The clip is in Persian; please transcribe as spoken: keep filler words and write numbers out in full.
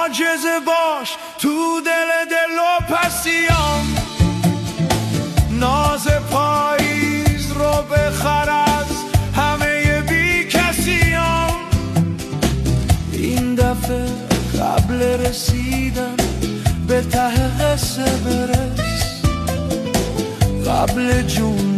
معجزه باش تو دل دل و پسیام، ناز پاییز رو بخر از همه بی کسیام. این دفعه قبل رسیدن به ته قصه برس، قبل جون